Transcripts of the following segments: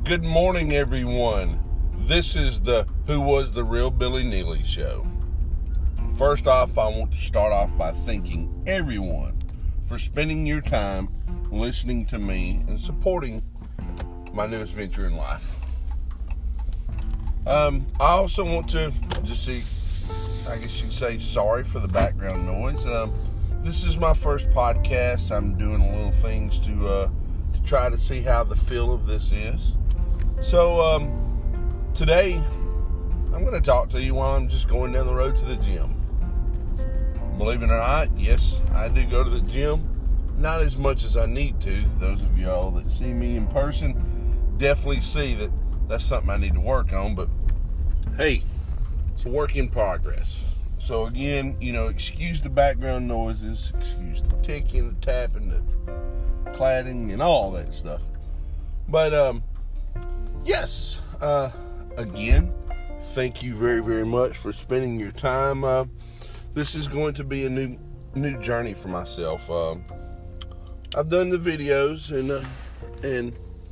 Good morning, everyone. This is the Who Was the Real Billy Neely show. First off, I want to start off by thanking everyone for spending your time listening to me and supporting my newest venture in life. I also want to just I guess you could say sorry for the background noise. This is my first podcast. I'm doing a little things to try to see how the feel of this is. So today I'm going to talk to you while I'm just going down the road to the gym. Believe it or not, yes, I do go to the gym. Not as much as I need to. Those of y'all that see me in person definitely see that that's something I need to work on. But hey, it's a work in progress. So again, excuse the background noises, excuse the ticking, the tapping, the cladding, and all that stuff. But yes, again, thank you very, very much for spending your time. This is going to be a new journey for myself. I've done the videos and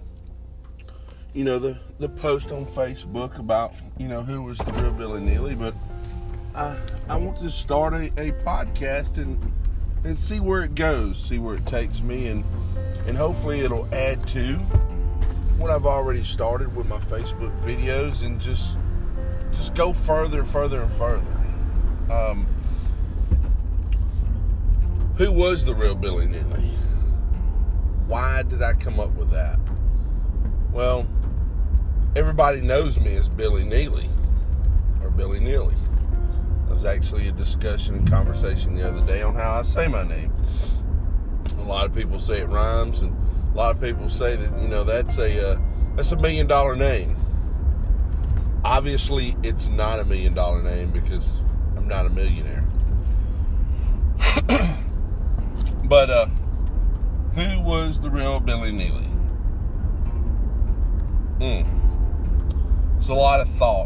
the post on Facebook about who was the real Billy Neely, but I want to start a podcast and see where it goes, see where it takes me, and hopefully it'll add to what I've already started with my Facebook videos, and just go further and further. Who was the real Billy Neely? Why did I come up with that? Well, everybody knows me as Billy Neely, or Billy Neely. There was actually a discussion and conversation the other day on how I say my name. A lot of people say it rhymes, and a lot of people say that that's a $1 million name. Obviously, it's not $1 million name because I'm not a millionaire. But who was the real Billy Neely? It's a lot of thought.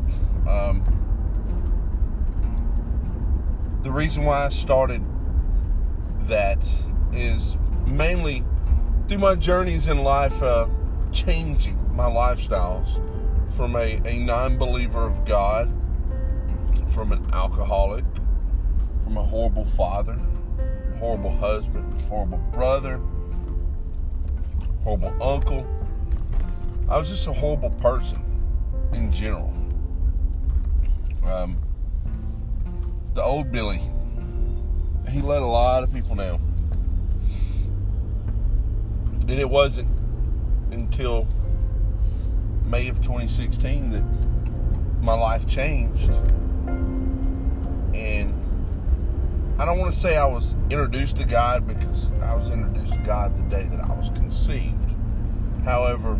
The reason why I started that is mainly through my journeys in life, changing my lifestyles from a non-believer of God, from an alcoholic, from a horrible father, horrible husband, horrible brother, horrible uncle. I was just a horrible person in general. The old Billy, he let a lot of people down. And it wasn't until May of 2016 that my life changed. And I don't want to say I was introduced to God, because I was introduced to God the day that I was conceived. However,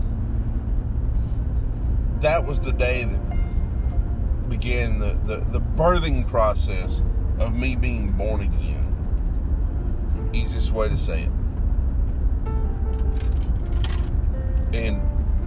that was the day that began the birthing process of me being born again. Easiest way to say it. And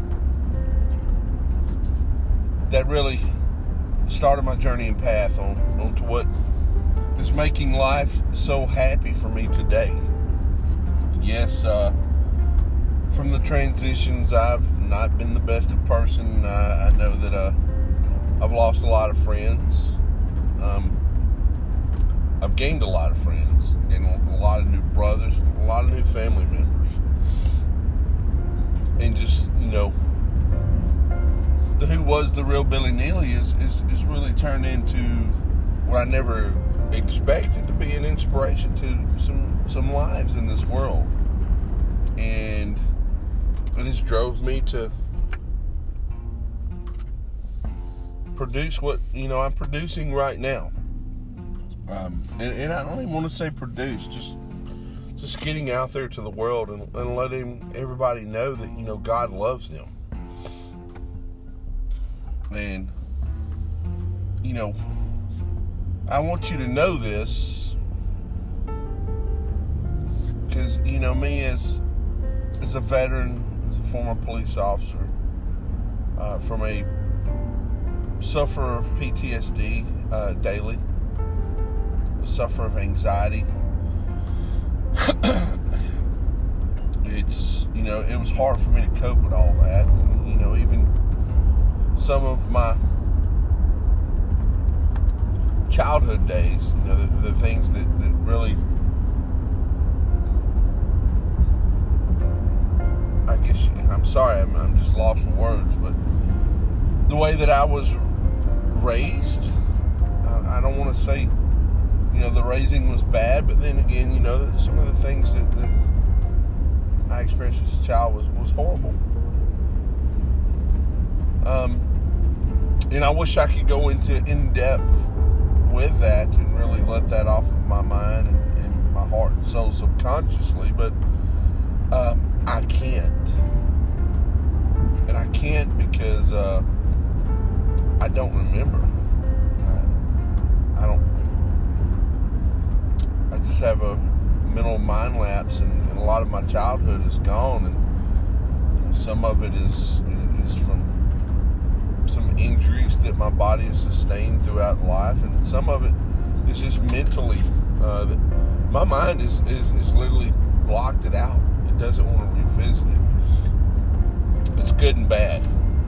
that really started my journey and path on to what is making life so happy for me today. Yes, from the transitions, I've not been the best of person. I know that I've lost a lot of friends. I've gained a lot of friends, gained a lot of new brothers, a lot of new family members. And just, the who was the real Billy Neely is really turned into what I never expected to be an inspiration to some lives in this world. And it has drove me to produce what I'm producing right now. And I don't even want to say produce, just getting out there to the world and letting everybody know that God loves them. And I want you to know this, because me as a veteran, as a former police officer, from a sufferer of PTSD daily, suffer of anxiety. It's, it was hard for me to cope with all that. And, even some of my childhood days, the things that really, I guess, I'm sorry, I'm just lost for words, but the way that I was raised, I don't want to say, the raising was bad, but then again, some of the things that I experienced as a child was horrible. And I wish I could go in depth with that and really let that off of my mind and my heart and soul subconsciously, but I can't. And I can't because I don't remember. I just have a mental mind lapse, and a lot of my childhood is gone, and some of it is from some injuries that my body has sustained throughout life, and some of it is just mentally. My mind is literally blocked it out. It doesn't want to revisit it. It's good and bad,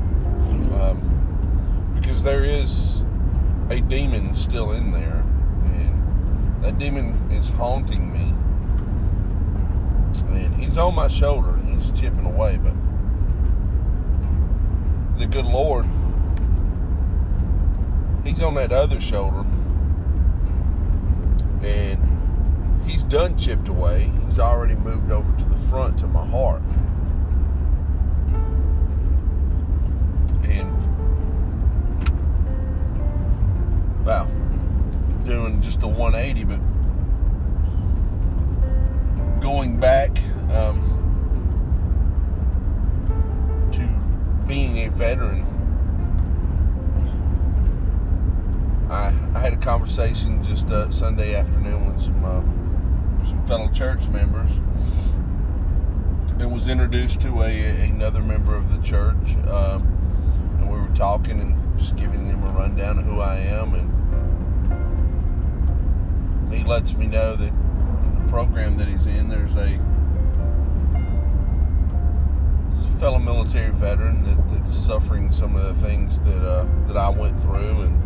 because there is a demon still in there, and that demon is haunting me, and he's on my shoulder and he's chipping away, but the good Lord, he's on that other shoulder, and he's done chipped away. He's already moved over to the front to my heart. And wow, doing just a 180, but going back to being a veteran, I had a conversation just Sunday afternoon with some fellow church members, and was introduced to another member of the church, and we were talking and just giving them a rundown of who I am, and he lets me know that in the program that he's in, there's a fellow military veteran that's suffering some of the things that I went through, and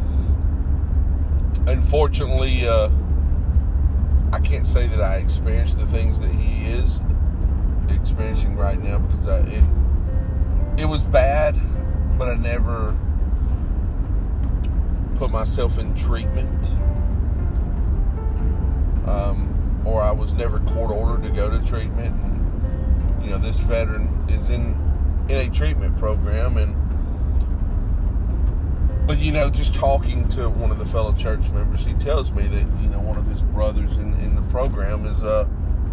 unfortunately, I can't say that I experienced the things that he is experiencing right now, because it was bad, but I never put myself in treatment, or I was never court ordered to go to treatment. And, this veteran is in a treatment program, but just talking to one of the fellow church members, he tells me that one of his brothers in the program is a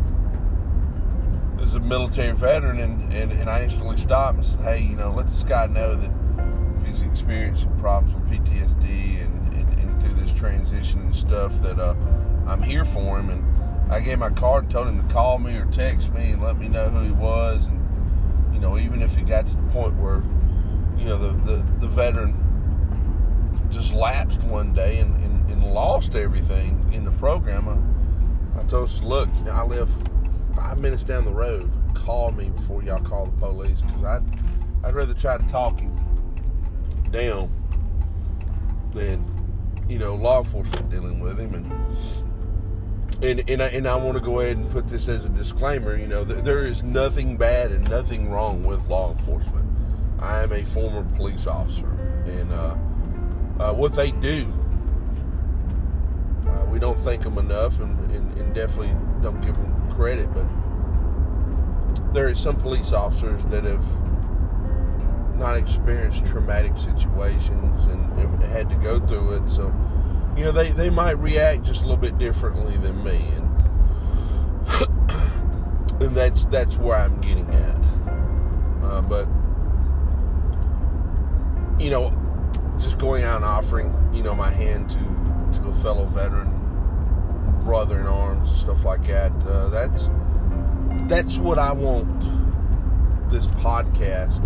military veteran, and I instantly stopped and said, hey, let this guy know that if he's experiencing problems with PTSD and through this transition and stuff, that I'm here for him. And I gave my card and told him to call me or text me and let me know who he was, and even if it got to the point where the veteran just lapsed one day and lost everything in the program, I told us, look, I live 5 minutes down the road. Call me before y'all call the police, because I'd rather try to talk him down than law enforcement dealing with him. And I want to go ahead and put this as a disclaimer. There is nothing bad and nothing wrong with law enforcement. I am a former police officer, and what they do, we don't thank them enough, and definitely don't give them credit. But there is some police officers that have not experienced traumatic situations and had to go through it, so they might react just a little bit differently than me, and that's where I'm getting at. But just going out and offering my hand to a fellow veteran, brother in arms, stuff like that, that's what I want this podcast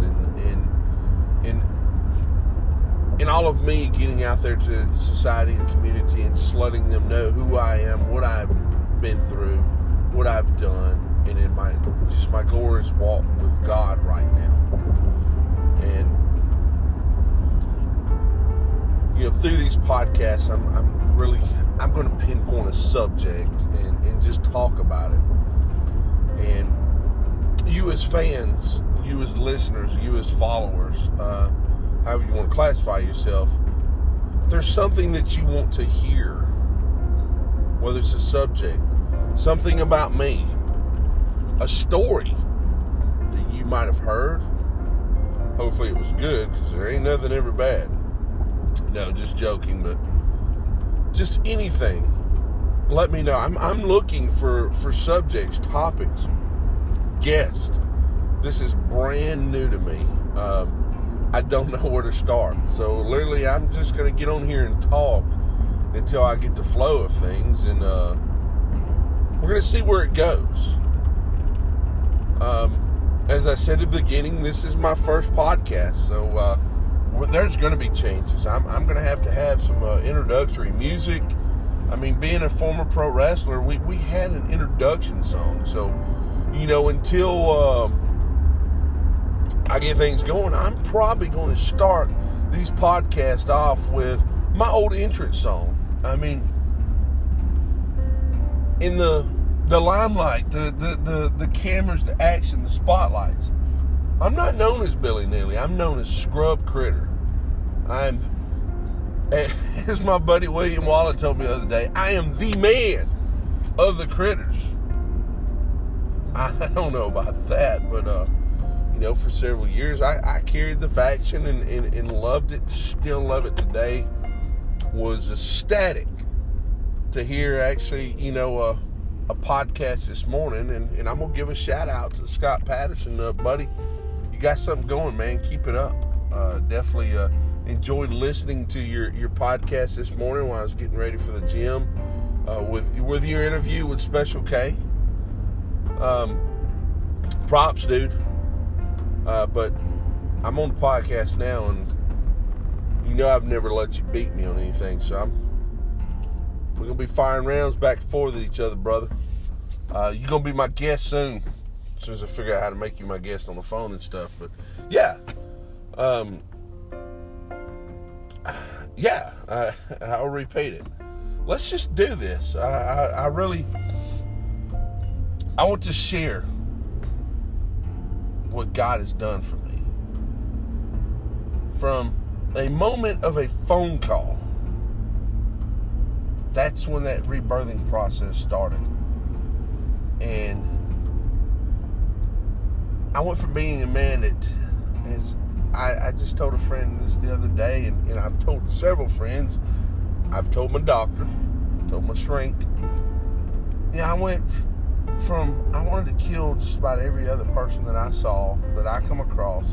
and all of me getting out there to society and community and just letting them know who I am, what I've been through, what I've done, and in my glorious walk with God right now. And through these podcasts, I'm going to pinpoint a subject and just talk about it. And you as fans, you as listeners, you as followers, however you want to classify yourself, there's something that you want to hear, whether it's a subject, something about me, a story that you might have heard. Hopefully it was good, because there ain't nothing ever bad. No, just joking, but just anything. Let me know. I'm looking for subjects, topics, guests. This is brand new to me. I don't know where to start. So literally, I'm just going to get on here and talk until I get the flow of things, and we're going to see where it goes. As I said at the beginning, this is my first podcast, so there's going to be changes. I'm going to have some introductory music. I mean, being a former pro wrestler, we had an introduction song. So, until I get things going, I'm probably going to start these podcasts off with my old entrance song. I mean, in the limelight, the cameras, the action, the spotlights, I'm not known as Billy Neely. I'm known as Scrub Critter. As my buddy William Waller told me the other day, I am the man of the critters. I don't know about that, but for several years I carried the faction and loved it. Still love it today. Was ecstatic to hear actually a podcast this morning, and I'm gonna give a shout out to Scott Patterson. Buddy, you got something going, man. Keep it up. Definitely enjoyed listening to your podcast this morning while I was getting ready for the gym, with your interview with Special K. Props, dude. But I'm on the podcast now, and I've never let you beat me on anything, so we're gonna be firing rounds back and forth at each other, brother. You're gonna be my guest soon, as soon as I figure out how to make you my guest on the phone and stuff. But yeah, I'll repeat it. Let's just do this. I want to share what God has done for me. From a moment of a phone call, that's when that rebirthing process started. And I went from being a man that is, I just told a friend this the other day, and I've told several friends. I've told my doctor, told my shrink. I went from, I wanted to kill just about every other person that I saw, that I come across,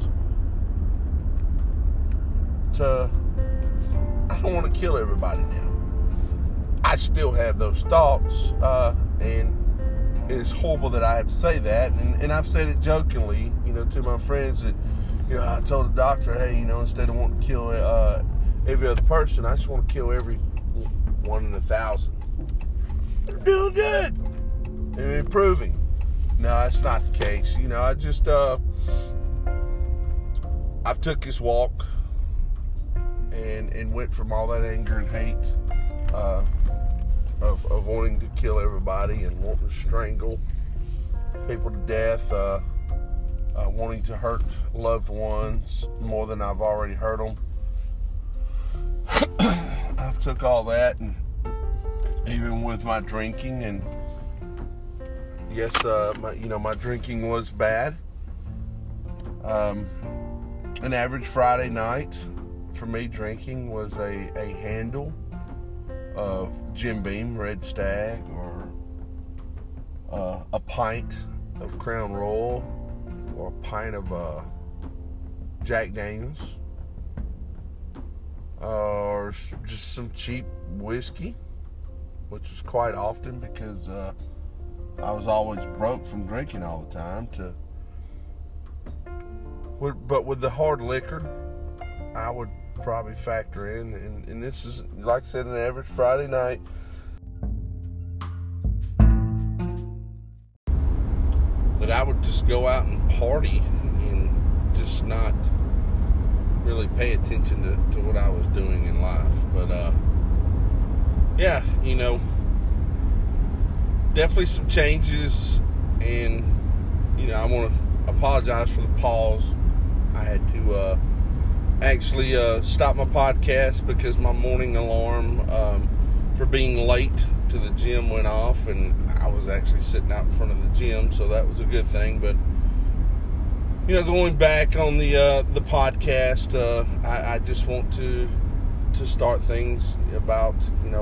to, I don't want to kill everybody now. I still have those thoughts, and it's horrible that I have to say that, and I've said it jokingly, to my friends that, I told the doctor, hey, instead of wanting to kill every other person, I just want to kill every 1 in 1,000. I'm doing good. I'm improving. No, that's not the case. I just, I've took this walk and went from all that anger and hate, of wanting to kill everybody and wanting to strangle people to death, wanting to hurt loved ones more than I've already hurt them. I've took all that, and even with my drinking, and yes, my drinking was bad. An average Friday night for me drinking was a handle of Jim Beam Red Stag, or a pint of Crown Royal, or a pint of Jack Daniels, or just some cheap whiskey, which was quite often because I was always broke from drinking all the time. But with the hard liquor, I would probably factor in, and this is, like I said, an average Friday night. that I would just go out and party and just not really pay attention to what I was doing in life. But yeah, definitely some changes, and I want to apologize for the pause. I had to actually stop my podcast because my morning alarm for being late to the gym went off, and I was actually sitting out in front of the gym, so that was a good thing. But going back on the podcast, I just want to start things about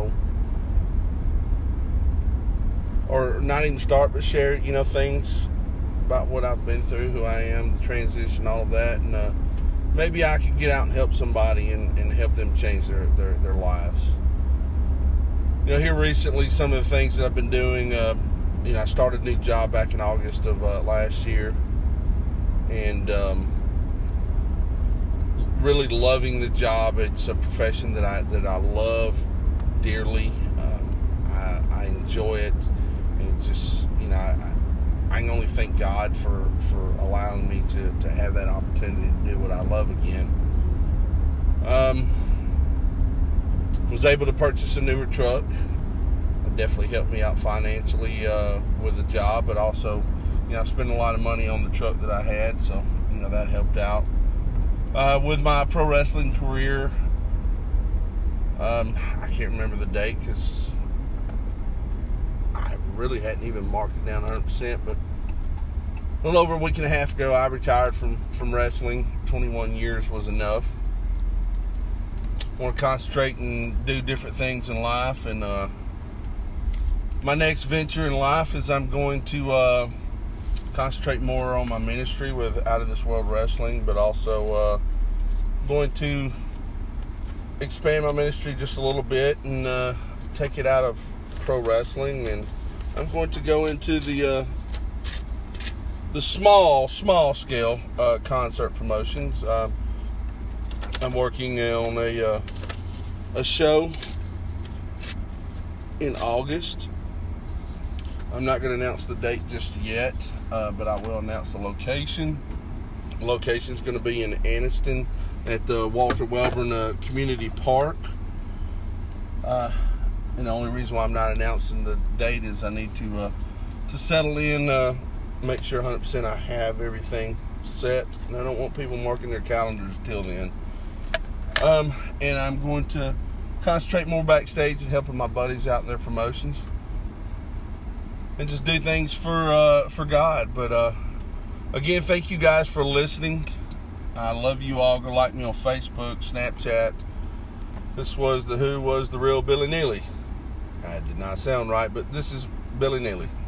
or not even start, but share things about what I've been through, who I am, the transition, all of that, and maybe I could get out and help somebody and help them change their lives. Here recently, some of the things that I've been doing, I started a new job back in August of last year, and really loving the job. It's a profession that I love dearly. I enjoy it, and just I can only thank God for allowing me to have that opportunity to do what I love again. Was able to purchase a newer truck. It definitely helped me out financially with the job, but also, I spent a lot of money on the truck that I had, so that helped out. With my pro wrestling career, I can't remember the date because I really hadn't even marked it down 100%, but a little over a week and a half ago, I retired from wrestling. 21 years was enough. I want to concentrate and do different things in life, and my next venture in life is I'm going to concentrate more on my ministry with Out of This World Wrestling, but also going to expand my ministry just a little bit and take it out of pro wrestling, and I'm going to go into the small scale concert promotions. I'm working on a show in August. I'm not going to announce the date just yet, but I will announce the location. The location is going to be in Anniston at the Walter Welborn Community Park. And the only reason why I'm not announcing the date is I need to settle in, make sure 100% I have everything set, and I don't want people marking their calendars till then. And I'm going to concentrate more backstage and helping my buddies out in their promotions, and just do things for God. But again, thank you guys for listening. I love you all. Go like me on Facebook, Snapchat. This was the Who Was the Real Billy Neely. That did not sound right, but this is Billy Neely.